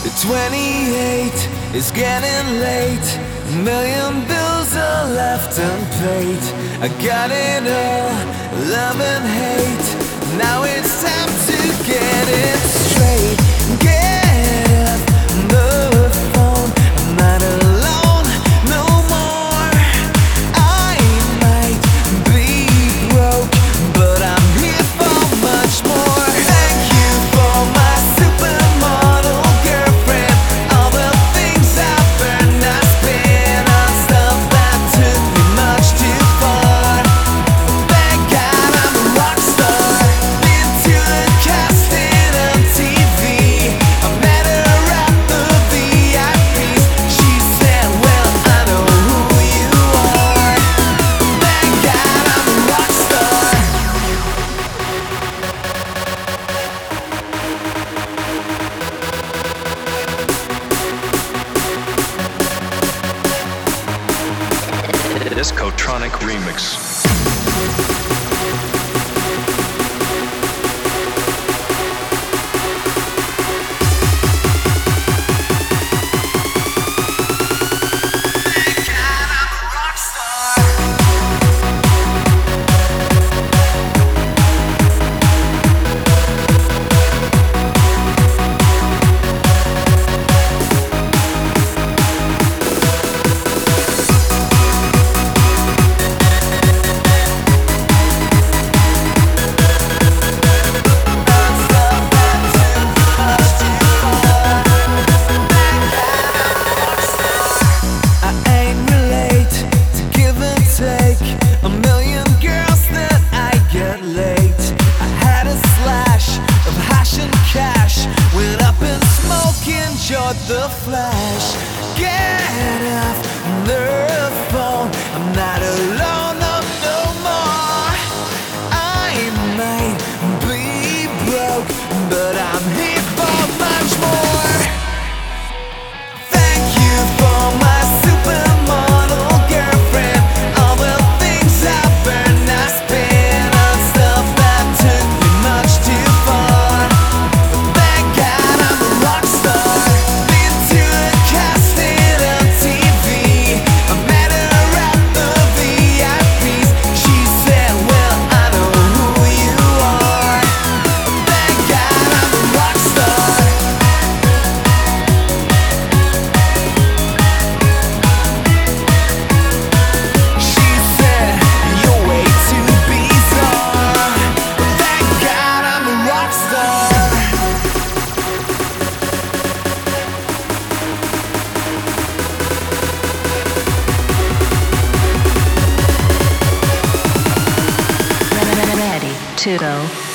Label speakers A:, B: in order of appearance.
A: 28 is getting late. A million bills are left unpaid. I got it all, love and hate. Now it's time to get it straight. Get up the phone. I'm not alone no more. I might be broke, but I'm here for much more. Thank you for my supermodel girlfriend. All the things I burned, I spent on stuff that took me much too far. Thank God I'm a rock star. Been to the casting on TV. I met her at the VIPs. She said, well, I know who you are. Thank God I'm a rock star.
B: Discotronic Remix. A million girls that I get late. I had a slash of hash and cash. Went up in smoke, enjoyed the flash. Get off the phone. I'm not alone, no, no more. I might be broke, but I'm here for much more. Thank you for my supermodel girlfriend. All the things I burned, I spent on stuff that took me much too far. Thank God I'm a rock star. Been to the casting on TV. I met her at the VIPs. She said, well, I know who you are. Thank God I'm a rock star. She said, you're way too bizarre. Thank God I'm a rock star.
C: Ready to go.